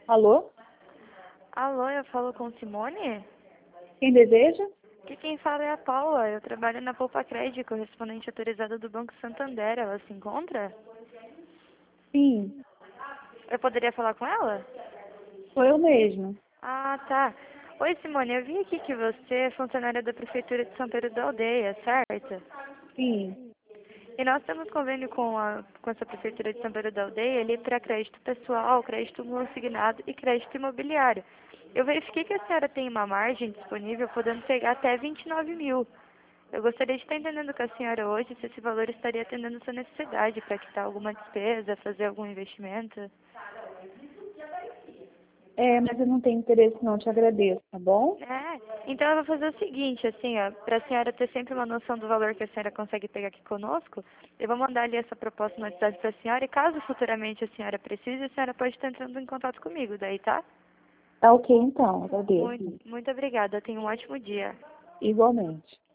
Alô? Alô, eu falo com Simone? Quem deseja? Que quem fala é a Paula. Eu trabalho na Poupa Crédito, correspondente autorizada do Banco Santander. Ela se encontra? Sim, Eu poderia falar com ela? sou eu mesma. Ah, tá. Oi, Simone. Eu vi aqui que você é funcionária da Prefeitura de São Pedro da Aldeia, certo? Sim. E nós temos convênio com essa Prefeitura de São Pedro da Aldeia ali para crédito pessoal, crédito consignado e crédito imobiliário. Eu verifiquei que a senhora tem uma margem disponível podendo pegar até 29 mil. Eu gostaria de estar entendendo com a senhora hoje se esse valor estaria atendendo sua necessidade para quitar alguma despesa, fazer algum investimento. Mas eu não tenho interesse não, te agradeço, tá bom? Então eu vou fazer o seguinte, assim, ó, para a senhora ter sempre uma noção do valor que a senhora consegue pegar aqui conosco, eu vou mandar ali essa proposta no WhatsApp para a senhora e caso futuramente a senhora precise, a senhora pode estar entrando em contato comigo, daí, tá? Tá ok então, agradeço. Muito obrigada, tenha um ótimo dia. Igualmente.